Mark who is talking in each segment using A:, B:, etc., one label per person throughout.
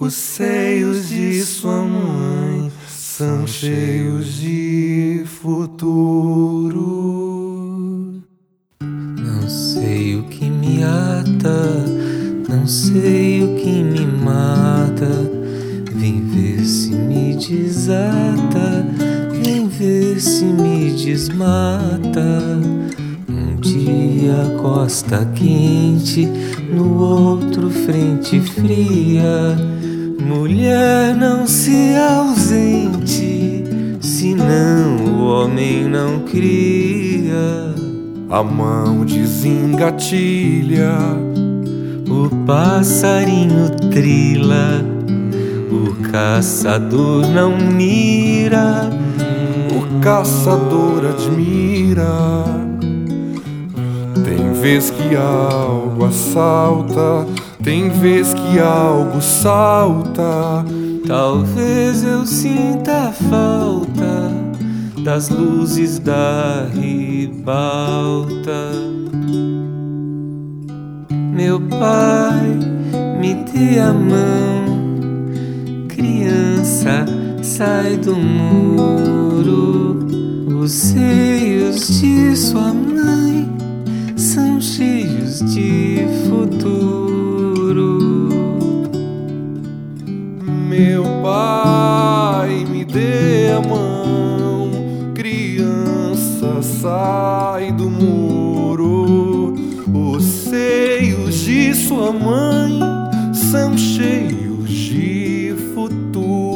A: Os seios de sua mãe são cheios de futuro.
B: Não sei o que me ata, não sei o que me mata. Vem ver se me desata, vem ver se me desmata. Um dia costa quente, no outro frente fria. Mulher, não se ausente, senão o homem não cria.
A: A mão desengatilha,
B: o passarinho trila, o caçador não mira,
A: o caçador admira. Tem vez que algo assalta, tem vez que algo salta.
B: Talvez eu sinta a falta das luzes da ribalta. Meu pai, me dê a mão, criança, sai do muro. Os seios de sua mãe são cheios de futuro.
A: Meu pai, me dê a mão, criança, sai do muro. Os seios de sua mãe são cheios de futuro.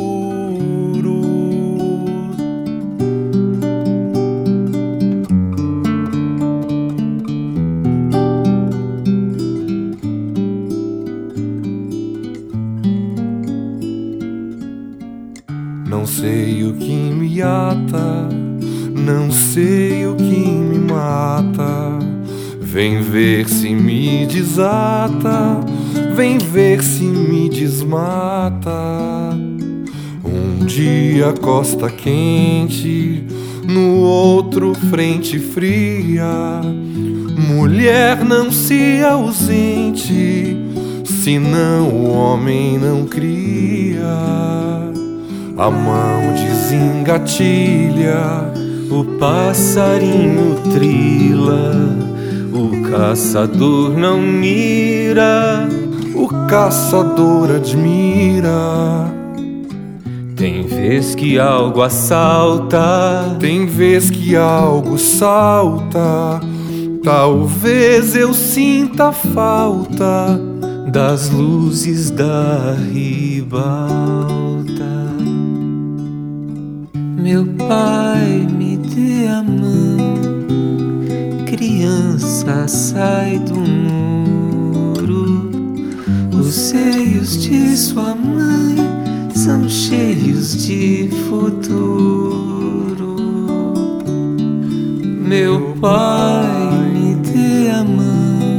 A: Não sei o que me ata, não sei o que me mata. Vem ver se me desata, vem ver se me desmata. Um dia costa quente, no outro frente fria. Mulher, não se ausente, senão o homem não cria. A mão desengatilha,
B: o passarinho trila, o caçador não mira,
A: o caçador admira.
B: Tem vez que algo assalta,
A: tem vez que algo salta. Talvez eu sinta falta
B: das luzes da ribalta. Meu pai, me dê a mão, criança, sai do muro. Os seios de sua mãe são cheios de futuro. Meu pai, me dê a mão,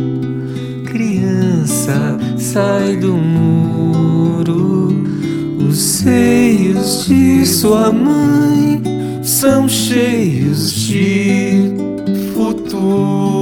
B: criança, sai do muro. Os seios de sua mãe são cheios de futuro.